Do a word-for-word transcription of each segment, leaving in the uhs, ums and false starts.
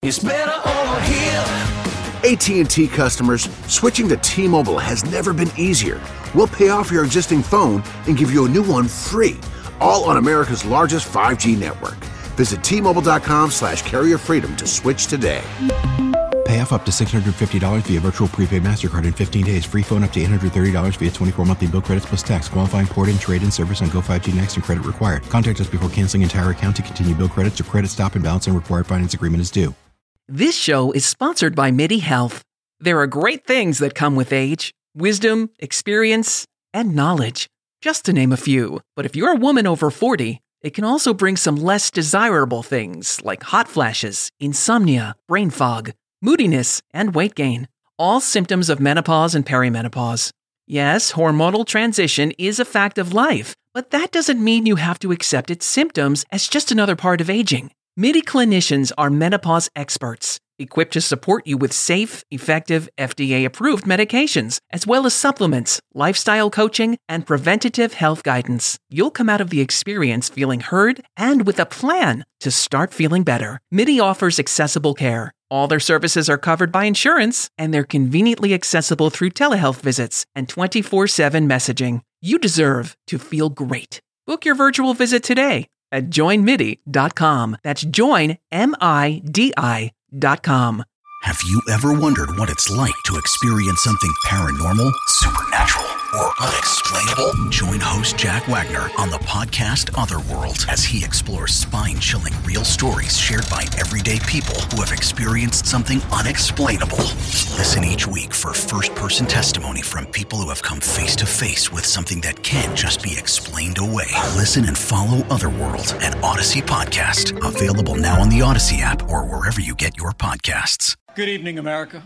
It's better over here. A T and T customers, switching to T-Mobile has never been easier. We'll pay off your existing phone and give you a new one free, all on America's largest five G network. Visit T-Mobile.com slash carrier freedom to switch today. Pay off up to six hundred fifty dollars via virtual prepaid MasterCard in fifteen days. Free phone up to eight hundred thirty dollars via twenty-four monthly bill credits plus tax. Qualifying port and trade-in service on Go five G Next and credit required. Contact us before canceling entire account to continue bill credits or credit stop and balance and required finance agreement is due. This show is sponsored by MIDI Health. There are great things that come with age. Wisdom, experience, and knowledge. Just to name a few. But if you're a woman over forty, it can also bring some less desirable things like hot flashes, insomnia, brain fog, moodiness, and weight gain. All symptoms of menopause and perimenopause. Yes, hormonal transition is a fact of life, but that doesn't mean you have to accept its symptoms as just another part of aging. MIDI clinicians are menopause experts, equipped to support you with safe, effective, F D A-approved medications, as well as supplements, lifestyle coaching, and preventative health guidance. You'll come out of the experience feeling heard and with a plan to start feeling better. MIDI offers accessible care. All their services are covered by insurance, and they're conveniently accessible through telehealth visits and twenty-four seven messaging. You deserve to feel great. Book your virtual visit today at join midi dot com. That's join, M I D I dot com. Have you ever wondered what it's like to experience something paranormal, supernatural, or unexplainable? Join host Jack Wagner on the podcast Otherworld as he explores spine-chilling real stories shared by everyday people who have experienced something unexplainable. Listen each week for first-person testimony from people who have come face-to-face with something that can't just be explained away. Listen and follow Otherworld, an Odyssey podcast, available now on the Odyssey app or wherever you get your podcasts. Good evening, America.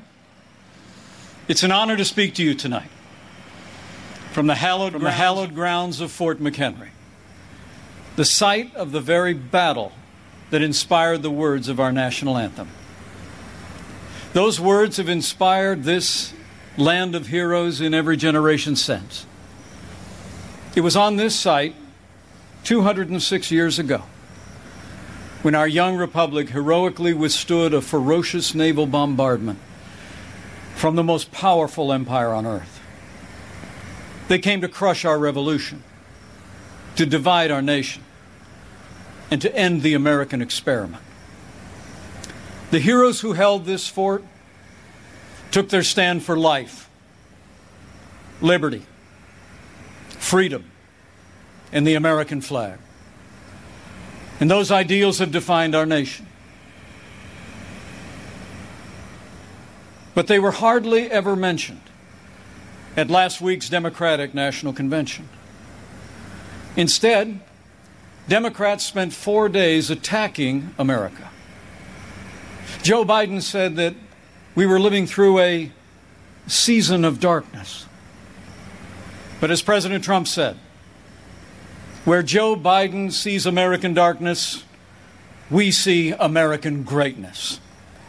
It's an honor to speak to you tonight from the hallowed, from the hallowed grounds of Fort McHenry, the site of the very battle that inspired the words of our national anthem. Those words have inspired this land of heroes in every generation since. It was on this site two hundred six years ago when our young republic heroically withstood a ferocious naval bombardment from the most powerful empire on earth. They came to crush our revolution, to divide our nation, and to end the American experiment. The heroes who held this fort took their stand for life, liberty, freedom, and the American flag. And those ideals have defined our nation. But they were hardly ever mentioned at last week's Democratic National Convention. Instead, Democrats spent four days attacking America. Joe Biden said that we were living through a season of darkness. But as President Trump said, where Joe Biden sees American darkness, we see American greatness.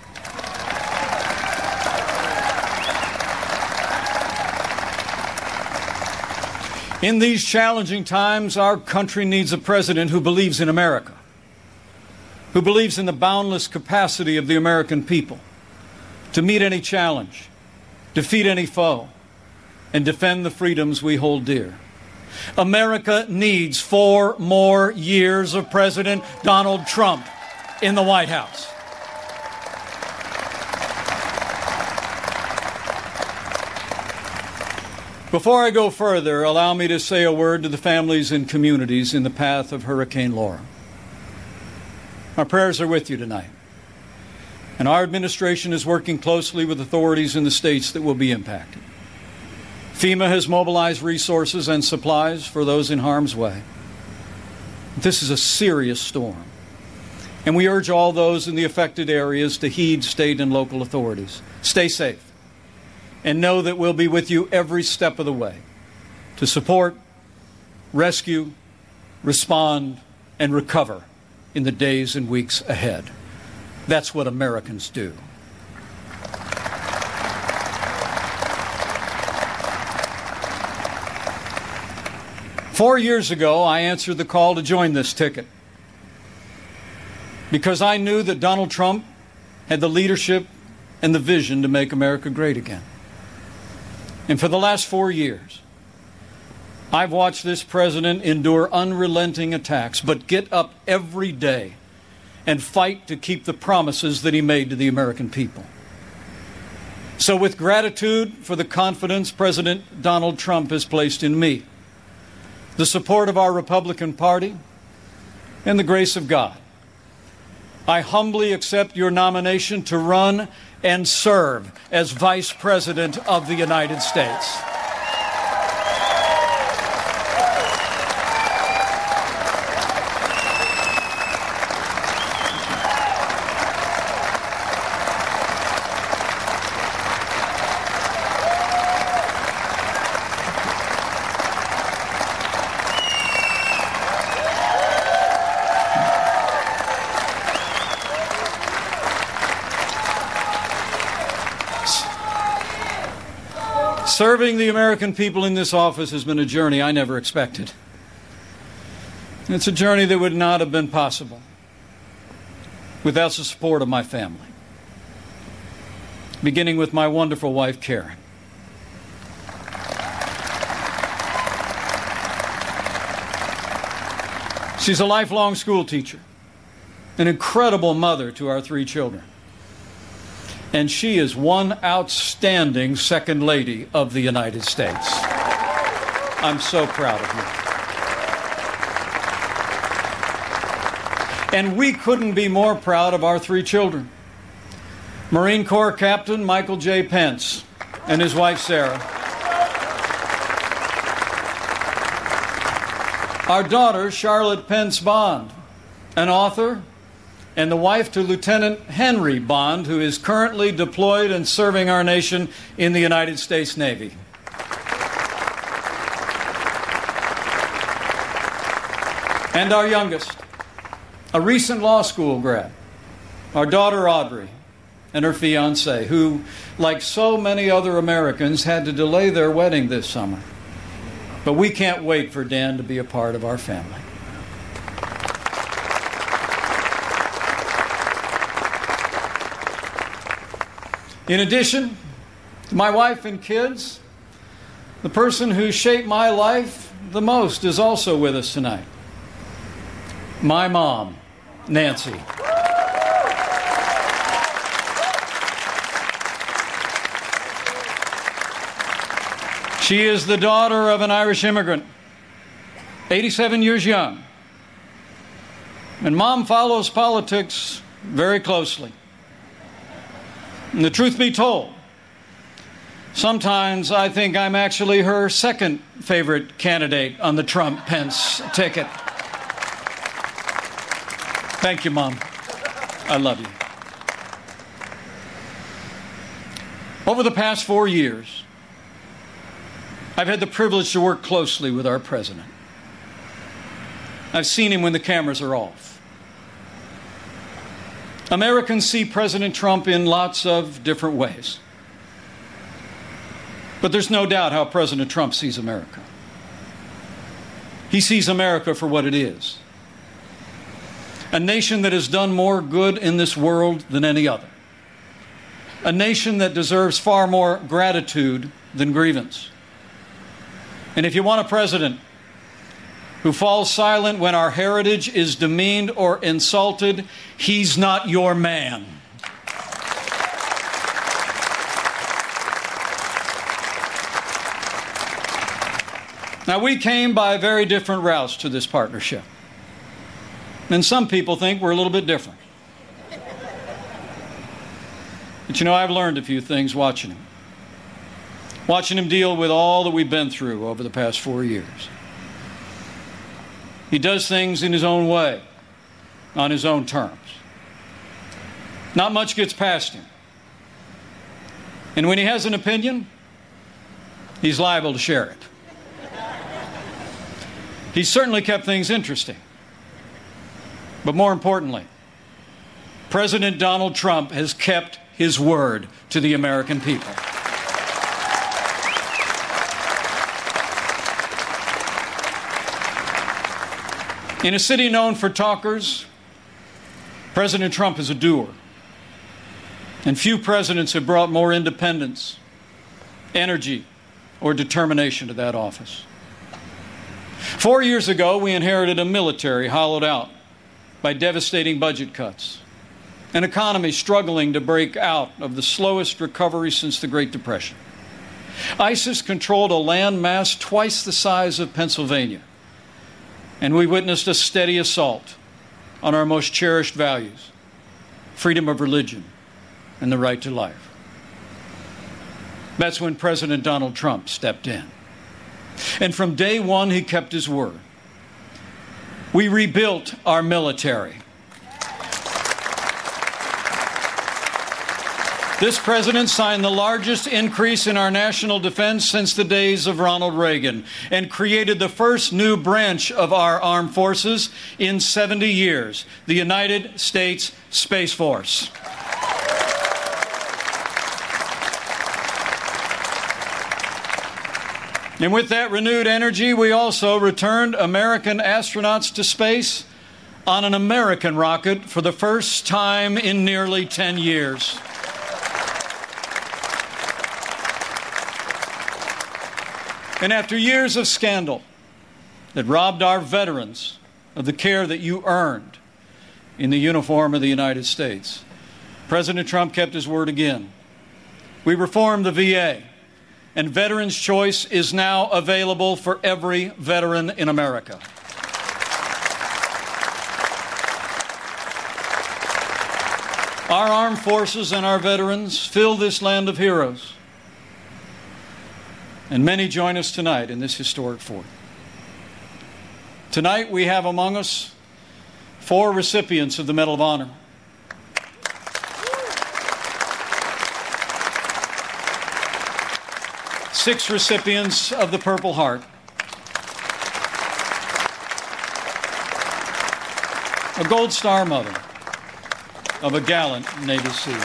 In these challenging times, our country needs a president who believes in America, who believes in the boundless capacity of the American people to meet any challenge, defeat any foe, and defend the freedoms we hold dear. America needs four more years of President Donald Trump in the White House. Before I go further, allow me to say a word to the families and communities in the path of Hurricane Laura. Our prayers are with you tonight, and our administration is working closely with authorities in the states that will be impacted. FEMA has mobilized resources and supplies for those in harm's way. This is a serious storm, and we urge all those in the affected areas to heed state and local authorities. Stay safe, and know that we'll be with you every step of the way to support, rescue, respond, and recover in the days and weeks ahead. That's what Americans do. Four years ago, I answered the call to join this ticket because I knew that Donald Trump had the leadership and the vision to make America great again. And for the last four years, I've watched this president endure unrelenting attacks, but get up every day and fight to keep the promises that he made to the American people. So with gratitude for the confidence President Donald Trump has placed in me, the support of our Republican Party, and the grace of God, I humbly accept your nomination to run and serve as Vice President of the United States. Serving the American people in this office has been a journey I never expected. It's a journey that would not have been possible without the support of my family, beginning with my wonderful wife, Karen. She's a lifelong school teacher, an incredible mother to our three children. And she is one outstanding Second Lady of the United States. I'm so proud of you. And we couldn't be more proud of our three children. Marine Corps Captain Michael J. Pence and his wife, Sarah. Our daughter, Charlotte Pence Bond, an author, and the wife to Lieutenant Henry Bond, who is currently deployed and serving our nation in the United States Navy. And our youngest, a recent law school grad, our daughter Audrey, and her fiancé, who, like so many other Americans, had to delay their wedding this summer. But we can't wait for Dan to be a part of our family. In addition to my wife and kids, the person who shaped my life the most is also with us tonight. My mom, Nancy. She is the daughter of an Irish immigrant, eighty-seven years young. And Mom follows politics very closely. And the truth be told, sometimes I think I'm actually her second favorite candidate on the Trump-Pence ticket. Thank you, Mom. I love you. Over the past four years, I've had the privilege to work closely with our president. I've seen him when the cameras are off. Americans see President Trump in lots of different ways. But there's no doubt how President Trump sees America. He sees America for what it is. A nation that has done more good in this world than any other. A nation that deserves far more gratitude than grievance. And if you want a president who falls silent when our heritage is demeaned or insulted, he's not your man. Now, we came by very different routes to this partnership. And some people think we're a little bit different. But you know, I've learned a few things watching him. Watching him deal with all that we've been through over the past four years. He does things in his own way, on his own terms. Not much gets past him. And when he has an opinion, he's liable to share it. He's certainly kept things interesting. But more importantly, President Donald Trump has kept his word to the American people. In a city known for talkers, President Trump is a doer. And few presidents have brought more independence, energy, or determination to that office. Four years ago, we inherited a military hollowed out by devastating budget cuts, an economy struggling to break out of the slowest recovery since the Great Depression. ISIS controlled a land mass twice the size of Pennsylvania, and we witnessed a steady assault on our most cherished values, freedom of religion and the right to life. That's when President Donald Trump stepped in. And from day one, he kept his word. We rebuilt our military. This president signed the largest increase in our national defense since the days of Ronald Reagan and created the first new branch of our armed forces in seventy years, the United States Space Force. And with that renewed energy, we also returned American astronauts to space on an American rocket for the first time in nearly ten years. And after years of scandal that robbed our veterans of the care that you earned in the uniform of the United States, President Trump kept his word again. We reformed the V A, and Veterans Choice is now available for every veteran in America. Our armed forces and our veterans fill this land of heroes. And many join us tonight in this historic fort. Tonight we have among us four recipients of the Medal of Honor. Six recipients of the Purple Heart. A Gold Star mother of a gallant Navy SEAL.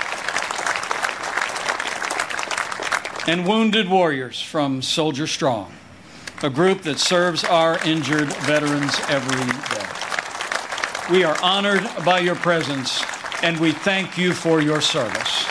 And wounded warriors from Soldier Strong, a group that serves our injured veterans every day. We are honored by your presence, and we thank you for your service.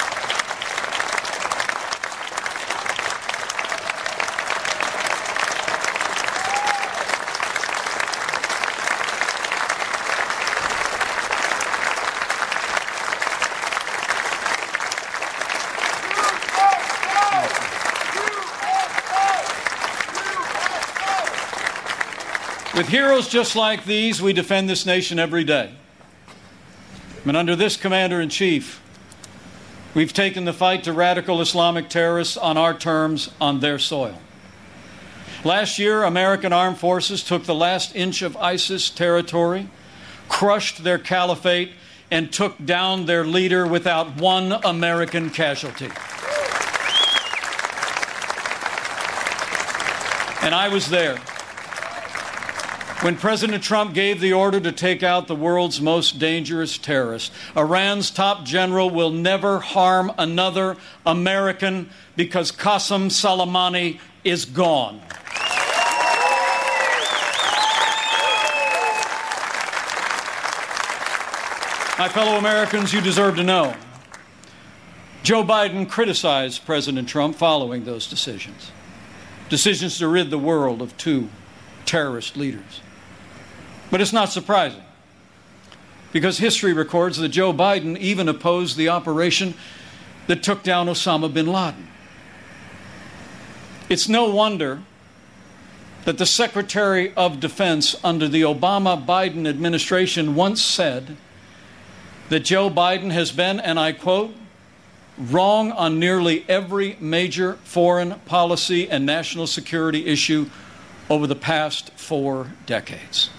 With heroes just like these, we defend this nation every day. And under this Commander-in-Chief, we've taken the fight to radical Islamic terrorists on our terms, on their soil. Last year, American armed forces took the last inch of ISIS territory, crushed their caliphate, and took down their leader without one American casualty. And I was there when President Trump gave the order to take out the world's most dangerous terrorist. Iran's top general will never harm another American because Qasem Soleimani is gone. My fellow Americans, you deserve to know. Joe Biden criticized President Trump following those decisions. Decisions to rid the world of two terrorist leaders. But it's not surprising, because history records that Joe Biden even opposed the operation that took down Osama bin Laden. It's no wonder that the Secretary of Defense under the Obama-Biden administration once said that Joe Biden has been, and I quote, wrong on nearly every major foreign policy and national security issue over the past four decades.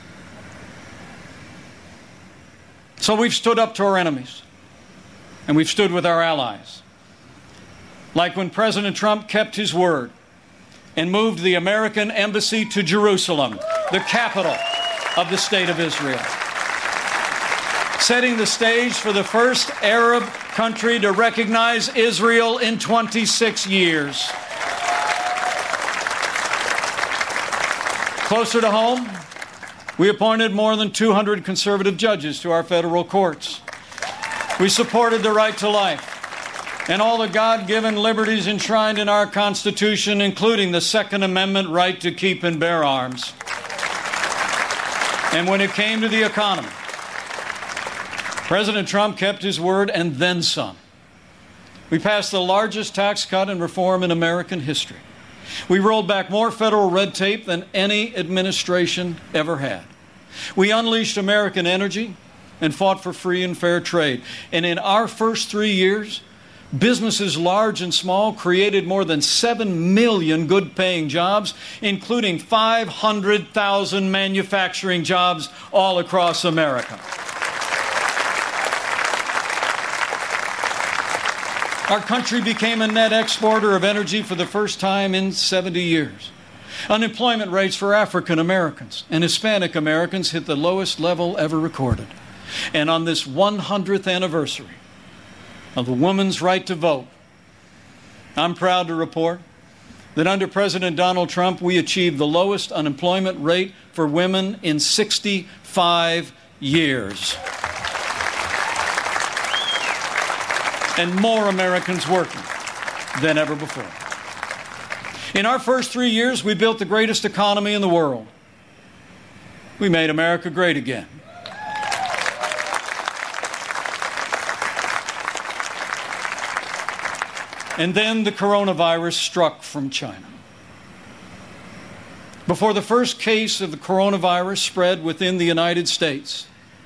So we've stood up to our enemies, and we've stood with our allies. Like when President Trump kept his word and moved the American embassy to Jerusalem, the capital of the State of Israel, setting the stage for the first Arab country to recognize Israel in twenty-six years. Closer to home, we appointed more than two hundred conservative judges to our federal courts. We supported the right to life and all the God-given liberties enshrined in our Constitution, including the Second Amendment right to keep and bear arms. And when it came to the economy, President Trump kept his word and then some. We passed the largest tax cut and reform in American history. We rolled back more federal red tape than any administration ever had. We unleashed American energy and fought for free and fair trade. And in our first three years, businesses large and small created more than seven million good-paying jobs, including five hundred thousand manufacturing jobs all across America. Our country became a net exporter of energy for the first time in seventy years. Unemployment rates for African Americans and Hispanic Americans hit the lowest level ever recorded. And on this one hundredth anniversary of the woman's right to vote, I'm proud to report that under President Donald Trump, we achieved the lowest unemployment rate for women in sixty-five years. And more Americans working than ever before. In our first three years, we built the greatest economy in the world. We made America great again. And then the coronavirus struck from China. Before the first case of the coronavirus spread within the United States,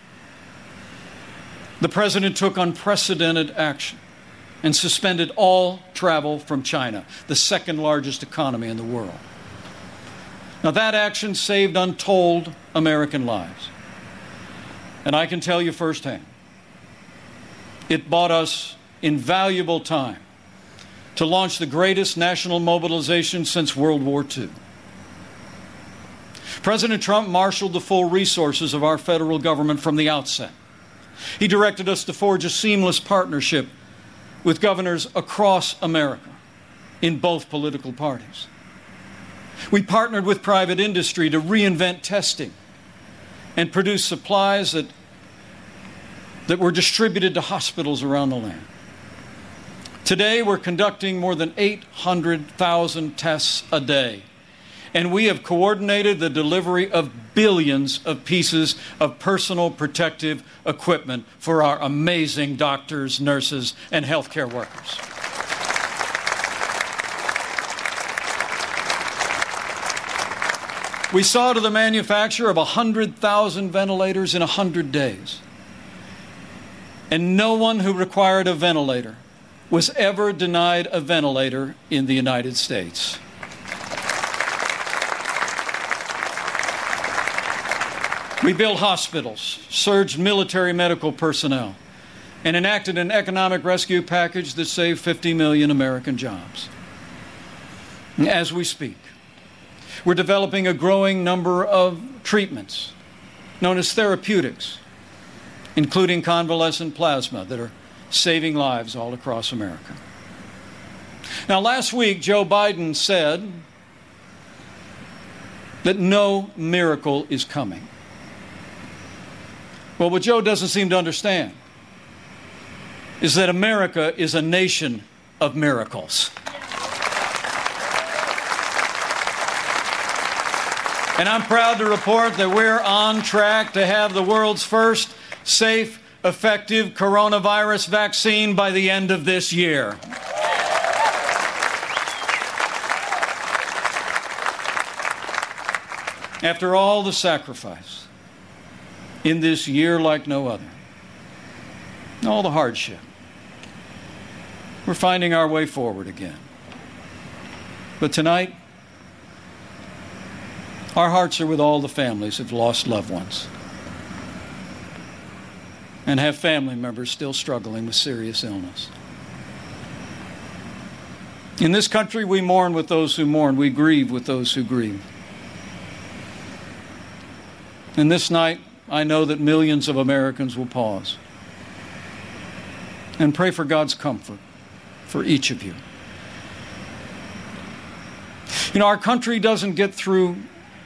the President took unprecedented action and suspended all travel from China, the second largest economy in the world. Now, that action saved untold American lives. And I can tell you firsthand, it bought us invaluable time to launch the greatest national mobilization since World War Two. President Trump marshaled the full resources of our federal government from the outset. He directed us to forge a seamless partnership with governors across America in both political parties. We partnered with private industry to reinvent testing and produce supplies that, that were distributed to hospitals around the land. Today, we're conducting more than eight hundred thousand tests a day, and we have coordinated the delivery of billions of pieces of personal protective equipment for our amazing doctors, nurses, and healthcare workers. We saw to the manufacture of one hundred thousand ventilators in one hundred days. And no one who required a ventilator was ever denied a ventilator in the United States. We built hospitals, surged military medical personnel, and enacted an economic rescue package that saved fifty million American jobs. As we speak, we're developing a growing number of treatments known as therapeutics, including convalescent plasma, that are saving lives all across America. Now, last week, Joe Biden said that no miracle is coming. Well, what Joe doesn't seem to understand is that America is a nation of miracles. And I'm proud to report that we're on track to have the world's first safe, effective coronavirus vaccine by the end of this year. After all the sacrifice in this year like no other, all the hardship, we're finding our way forward again. But tonight, our hearts are with all the families who've lost loved ones and have family members still struggling with serious illness. In this country, we mourn with those who mourn. We grieve with those who grieve. And this night, I know that millions of Americans will pause and pray for God's comfort for each of you. You know, our country doesn't get through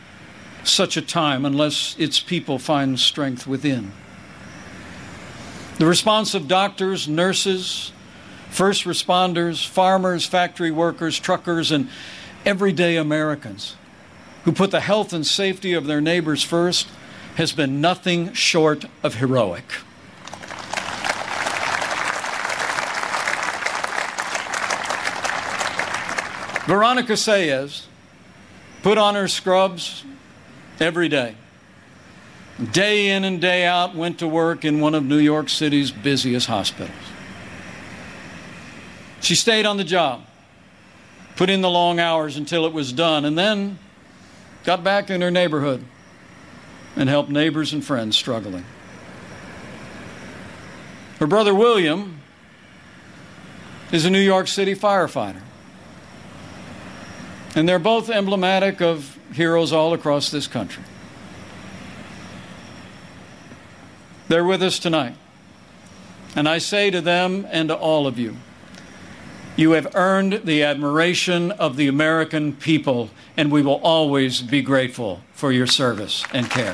such a time unless its people find strength within. The response of doctors, nurses, first responders, farmers, factory workers, truckers, and everyday Americans who put the health and safety of their neighbors first has been nothing short of heroic. Veronica Sayez put on her scrubs every day. Day in and day out, went to work in one of New York City's busiest hospitals. She stayed on the job, put in the long hours until it was done, and then got back in her neighborhood and helped neighbors and friends struggling. Her brother William is a New York City firefighter. And they're both emblematic of heroes all across this country. They're with us tonight. And I say to them and to all of you, you have earned the admiration of the American people, and we will always be grateful for your service and care.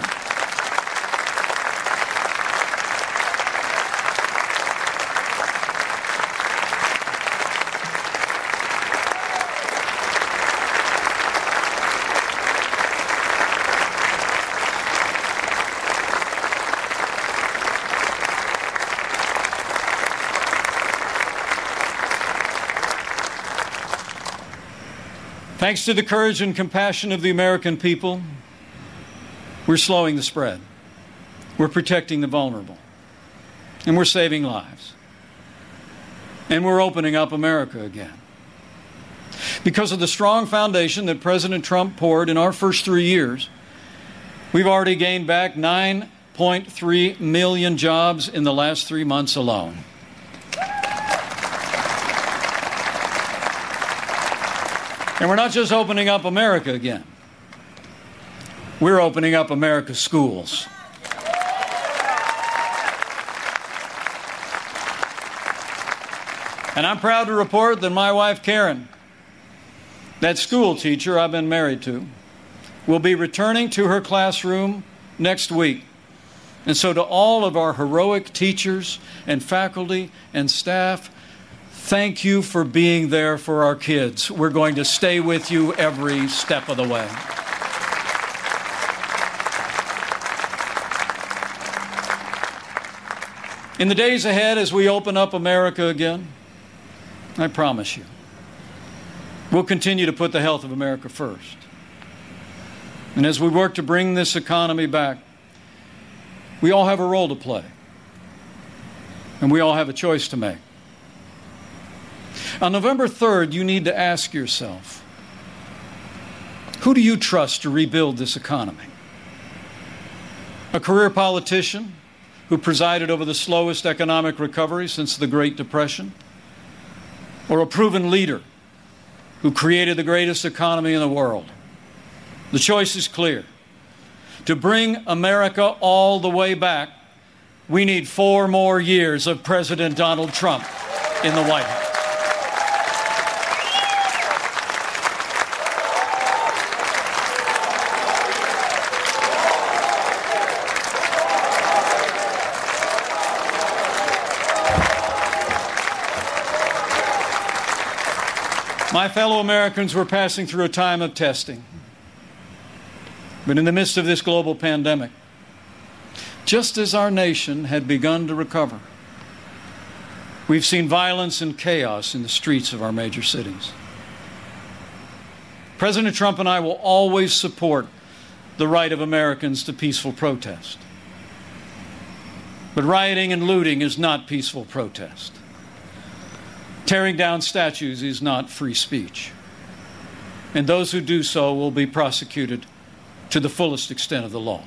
Thanks to the courage and compassion of the American people, we're slowing the spread. We're protecting the vulnerable. And we're saving lives. And we're opening up America again. Because of the strong foundation that President Trump poured in our first three years, we've already gained back nine point three million jobs in the last three months alone. And we're not just opening up America again. We're opening up America's schools. And I'm proud to report that my wife, Karen, that school teacher I've been married to, will be returning to her classroom next week. And so to all of our heroic teachers and faculty and staff, thank you for being there for our kids. We're going to stay with you every step of the way. In the days ahead, as we open up America again, I promise you, we'll continue to put the health of America first. And as we work to bring this economy back, we all have a role to play. And we all have a choice to make. On November third, you need to ask yourself, who do you trust to rebuild this economy? A career politician who presided over the slowest economic recovery since the Great Depression? Or a proven leader who created the greatest economy in the world? The choice is clear. To bring America all the way back, we need four more years of President Donald Trump in the White House. My fellow Americans, we're passing through a time of testing. But in the midst of this global pandemic, just as our nation had begun to recover, we've seen violence and chaos in the streets of our major cities. President Trump and I will always support the right of Americans to peaceful protest. But rioting and looting is not peaceful protest. Tearing down statues is not free speech. And those who do so will be prosecuted to the fullest extent of the law.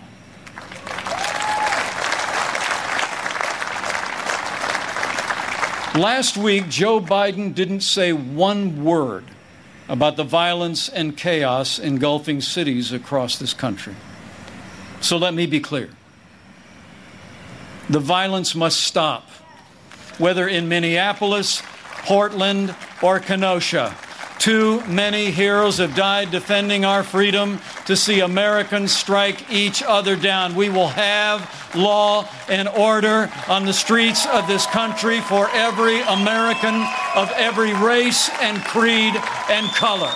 Last week, Joe Biden didn't say one word about the violence and chaos engulfing cities across this country. So let me be clear. The violence must stop, whether in Minneapolis, Portland, or Kenosha. Too many heroes have died defending our freedom to see Americans strike each other down. We will have law and order on the streets of this country for every American of every race and creed and color.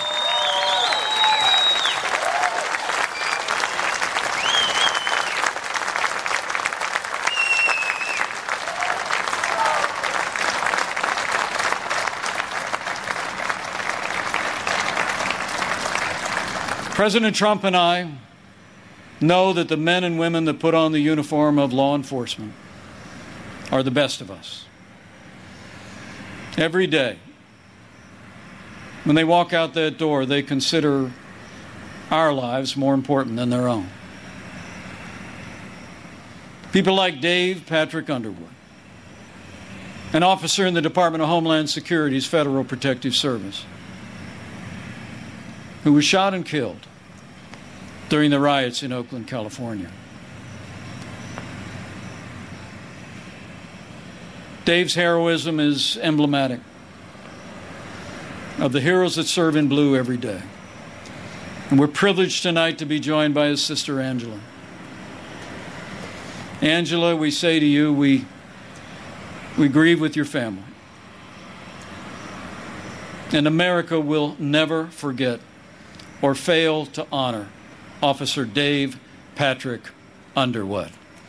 President Trump and I know that the men and women that put on the uniform of law enforcement are the best of us. Every day, when they walk out that door, they consider our lives more important than their own. People like Dave Patrick Underwood, an officer in the Department of Homeland Security's Federal Protective Service, who was shot and killed during the riots in Oakland, California. Dave's heroism is emblematic of the heroes that serve in blue every day. And we're privileged tonight to be joined by his sister, Angela. Angela, we say to you, we, we grieve with your family. And America will never forget or fail to honor Officer Dave Patrick Underwood.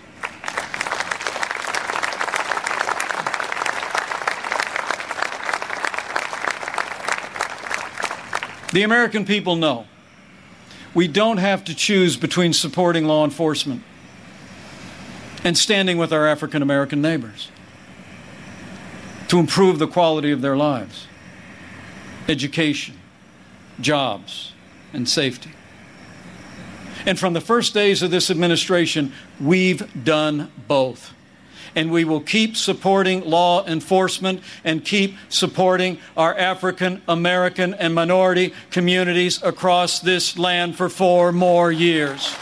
The American people know we don't have to choose between supporting law enforcement and standing with our African American neighbors to improve the quality of their lives, education, jobs, and safety. And from the first days of this administration, we've done both. And we will keep supporting law enforcement and keep supporting our African American and minority communities across this land for four more years.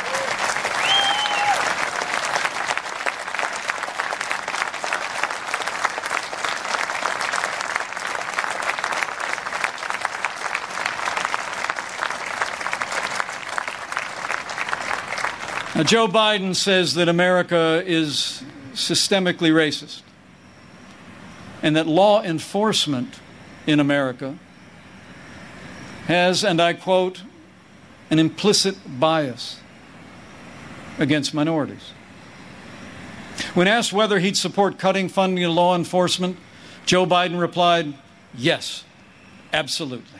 Now, Joe Biden says that America is systemically racist and that law enforcement in America has, and I quote, an implicit bias against minorities. When asked whether he'd support cutting funding to law enforcement, Joe Biden replied, yes, absolutely.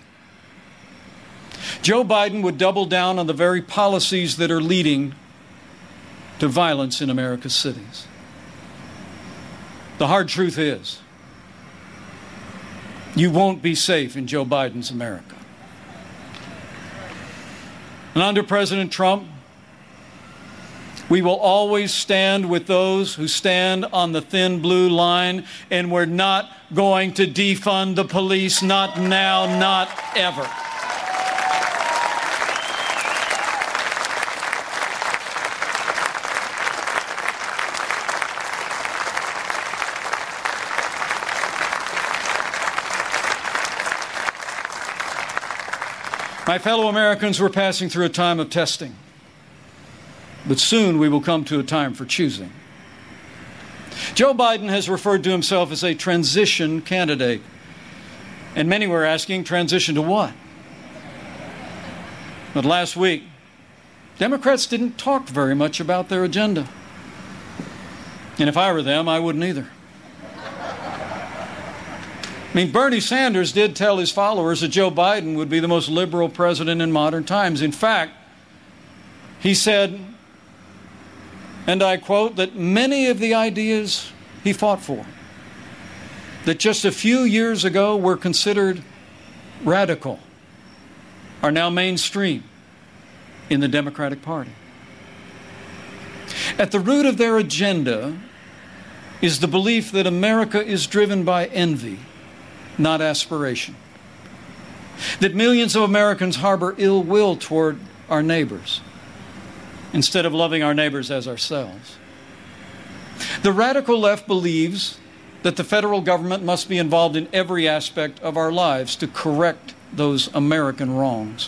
Joe Biden would double down on the very policies that are leading to violence in America's cities. The hard truth is, you won't be safe in Joe Biden's America. And under President Trump, we will always stand with those who stand on the thin blue line, and we're not going to defund the police, not now, not ever. My fellow Americans, we're passing through a time of testing, but soon we will come to a time for choosing. Joe Biden has referred to himself as a transition candidate, and many were asking, transition to what? But last week, Democrats didn't talk very much about their agenda. And if I were them, I wouldn't either. I mean, Bernie Sanders did tell his followers that Joe Biden would be the most liberal president in modern times. In fact, he said, and I quote, that many of the ideas he fought for, that just a few years ago were considered radical, are now mainstream in the Democratic Party. At the root of their agenda is the belief that America is driven by envy, not aspiration. That millions of Americans harbor ill will toward our neighbors instead of loving our neighbors as ourselves. The radical left believes that the federal government must be involved in every aspect of our lives to correct those American wrongs.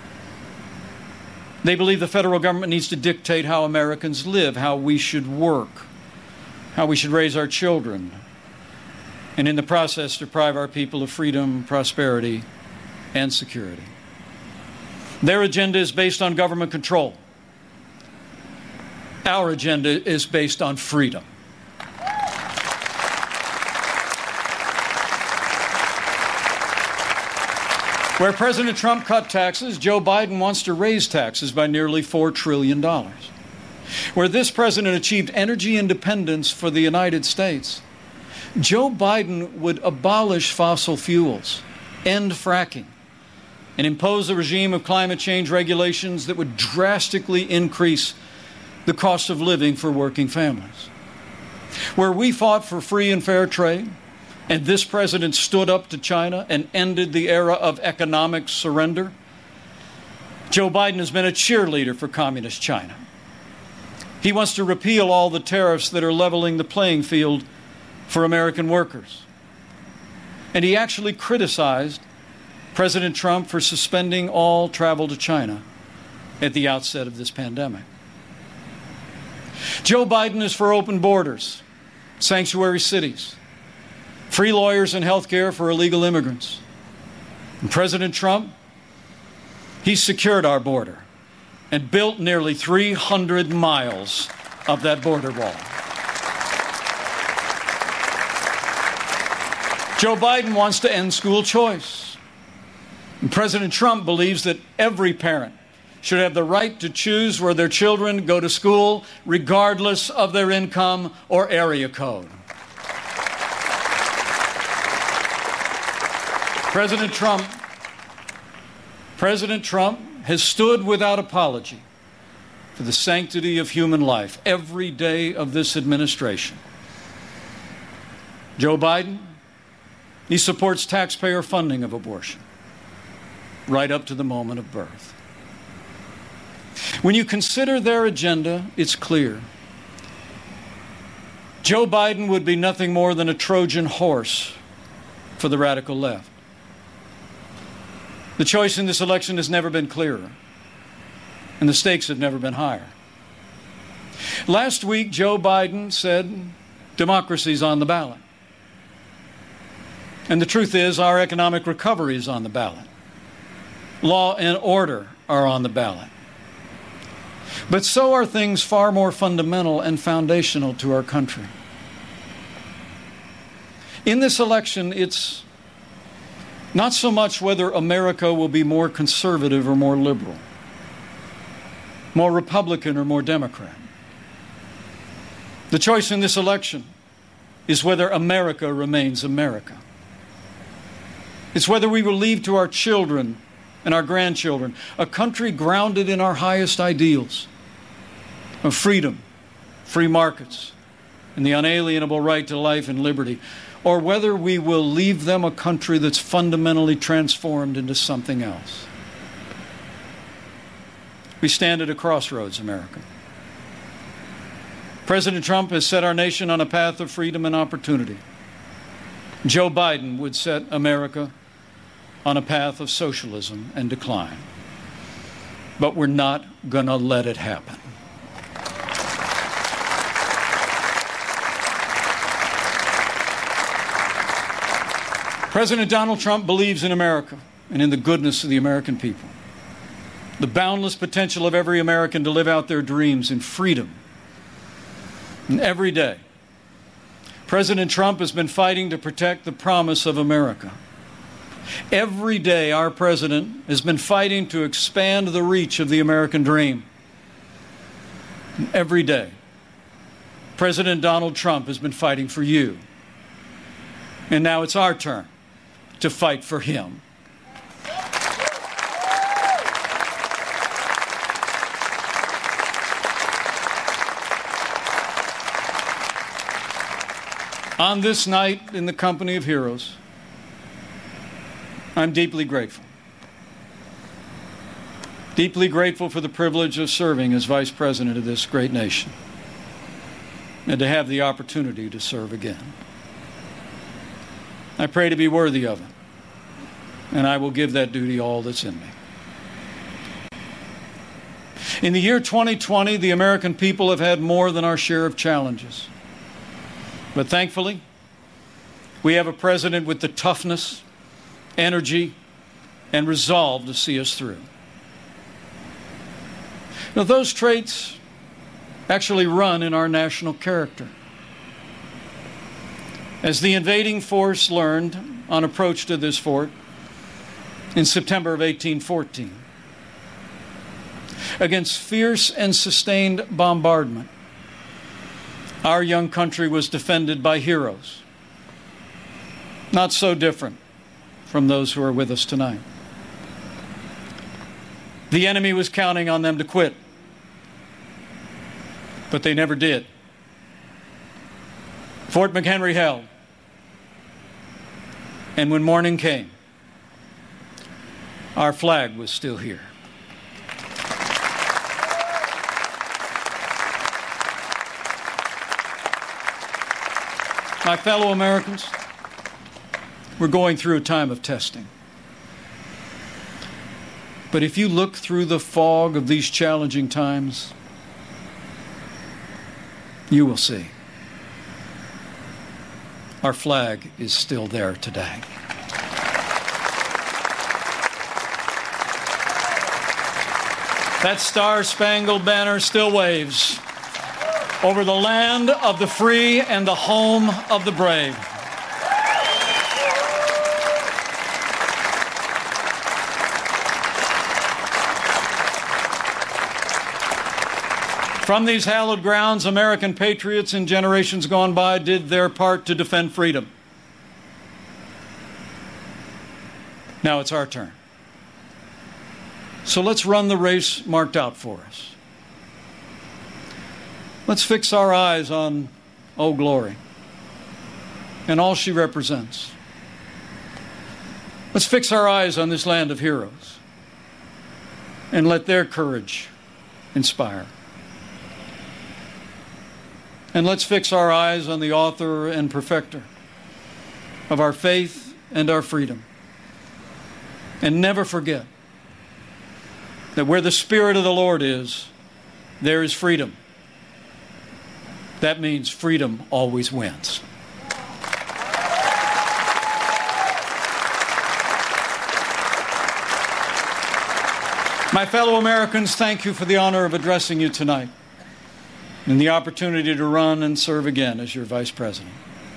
They believe the federal government needs to dictate how Americans live, how we should work, how we should raise our children, and in the process deprive our people of freedom, prosperity, and security. Their agenda is based on government control. Our agenda is based on freedom. Where President Trump cut taxes, Joe Biden wants to raise taxes by nearly four trillion dollars. Where this president achieved energy independence for the United States, Joe Biden would abolish fossil fuels, end fracking, and impose a regime of climate change regulations that would drastically increase the cost of living for working families. Where we fought for free and fair trade, and this president stood up to China and ended the era of economic surrender, Joe Biden has been a cheerleader for communist China. He wants to repeal all the tariffs that are leveling the playing field for American workers. And he actually criticized President Trump for suspending all travel to China at the outset of this pandemic. Joe Biden is for open borders, sanctuary cities, free lawyers and health care for illegal immigrants. And President Trump, he secured our border and built nearly three hundred miles of that border wall. Joe Biden wants to end school choice. And President Trump believes that every parent should have the right to choose where their children go to school, regardless of their income or area code. President Trump, President Trump has stood without apology for the sanctity of human life every day of this administration. Joe Biden, he supports taxpayer funding of abortion right up to the moment of birth. When you consider their agenda, it's clear. Joe Biden would be nothing more than a Trojan horse for the radical left. The choice in this election has never been clearer, and the stakes have never been higher. Last week, Joe Biden said democracy's on the ballot. And the truth is, our economic recovery is on the ballot. Law and order are on the ballot. But so are things far more fundamental and foundational to our country. In this election, it's not so much whether America will be more conservative or more liberal, more Republican or more Democrat. The choice in this election is whether America remains America. It's whether we will leave to our children and our grandchildren a country grounded in our highest ideals of freedom, free markets, and the unalienable right to life and liberty, or whether we will leave them a country that's fundamentally transformed into something else. We stand at a crossroads, America. President Trump has set our nation on a path of freedom and opportunity. Joe Biden would set America on a path of socialism and decline. But we're not going to let it happen. President Donald Trump believes in America and in the goodness of the American people, the boundless potential of every American to live out their dreams in freedom. And every day, President Trump has been fighting to protect the promise of America. Every day, our president has been fighting to expand the reach of the American dream. And every day, President Donald Trump has been fighting for you. And now it's our turn to fight for him. On this night, in the company of heroes, I'm deeply grateful. Deeply grateful for the privilege of serving as Vice President of this great nation, and to have the opportunity to serve again. I pray to be worthy of it, and I will give that duty all that's in me. In the year twenty twenty, the American people have had more than our share of challenges. But thankfully, we have a president with the toughness, energy, and resolve to see us through. Now, those traits actually run in our national character. As the invading force learned on approach to this fort in September of eighteen fourteen, against fierce and sustained bombardment, our young country was defended by heroes, not so different from those who are with us tonight. The enemy was counting on them to quit, but they never did. Fort McHenry held, and when morning came, our flag was still here. My fellow Americans, we're going through a time of testing. But if you look through the fog of these challenging times, you will see our flag is still there today. That star-spangled banner still waves over the land of the free and the home of the brave. From these hallowed grounds, American patriots in generations gone by did their part to defend freedom. Now it's our turn. So let's run the race marked out for us. Let's fix our eyes on Old Glory and all she represents. Let's fix our eyes on this land of heroes and let their courage inspire. And let's fix our eyes on the author and perfecter of our faith and our freedom. And never forget that where the Spirit of the Lord is, there is freedom. That means freedom always wins. My fellow Americans, thank you for the honor of addressing you tonight and the opportunity to run and serve again as your Vice President.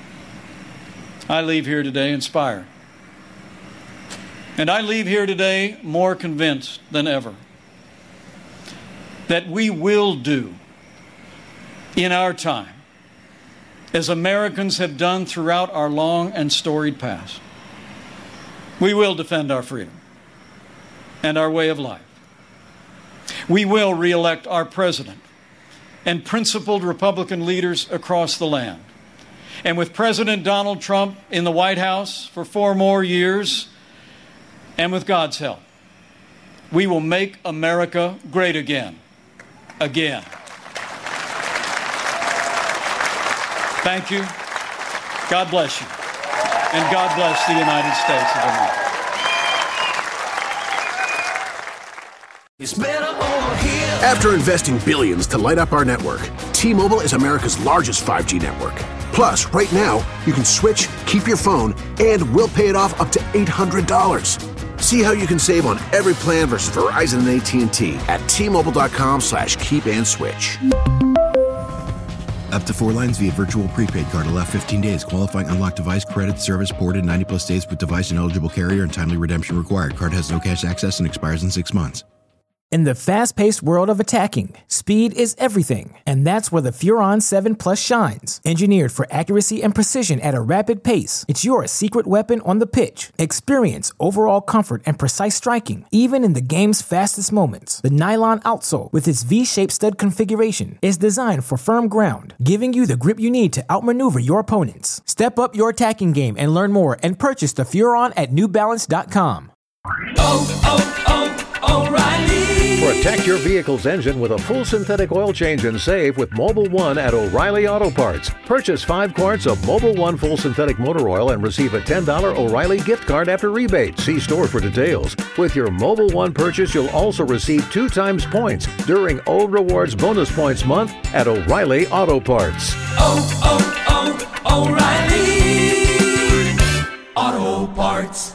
I leave here today inspired. And I leave here today more convinced than ever that we will do in our time as Americans have done throughout our long and storied past. We will defend our freedom and our way of life. We will re-elect our president and principled Republican leaders across the land. And with President Donald Trump in the White House for four more years, and with God's help, we will make America great again. Again. Thank you. God bless you. And God bless the United States of America. It's better over here. After investing billions to light up our network, T-Mobile is America's largest five G network. Plus, right now, you can switch, keep your phone, and we'll pay it off up to eight hundred dollars. See how you can save on every plan versus Verizon and A T and T at T-Mobile.com slash keep and switch. Up to four lines via virtual prepaid card. Allow fifteen days. Qualifying unlocked device credit service ported ninety plus days with device and eligible carrier and timely redemption required. Card has no cash access and expires in six months. In the fast-paced world of attacking, speed is everything, and that's where the Furon seven Plus shines. Engineered for accuracy and precision at a rapid pace, it's your secret weapon on the pitch. Experience overall comfort and precise striking, even in the game's fastest moments. The nylon outsole, with its V-shaped stud configuration, is designed for firm ground, giving you the grip you need to outmaneuver your opponents. Step up your attacking game and learn more and purchase the Furon at New Balance dot com. Oh, oh, oh, O'Reilly Protect your vehicle's engine with a full synthetic oil change and save with Mobil one at O'Reilly Auto Parts. Purchase five quarts of Mobil one full synthetic motor oil and receive a ten dollars O'Reilly gift card after rebate. See store for details. With your Mobil one purchase, you'll also receive two times points during O Rewards Bonus Points Month at O'Reilly Auto Parts. Oh, oh, oh, O'Reilly Auto Parts.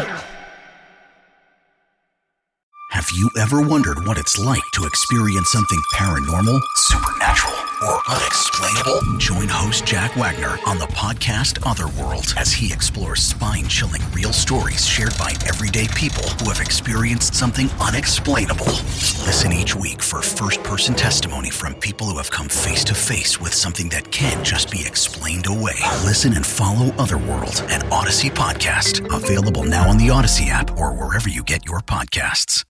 Have you ever wondered what it's like to experience something paranormal, supernatural, or unexplainable? Join host Jack Wagner on the podcast Otherworld as he explores spine-chilling real stories shared by everyday people who have experienced something unexplainable. Listen each week for first-person testimony from people who have come face-to-face with something that can't just be explained away. Listen and follow Otherworld, an Odyssey podcast, available now on the Odyssey app or wherever you get your podcasts.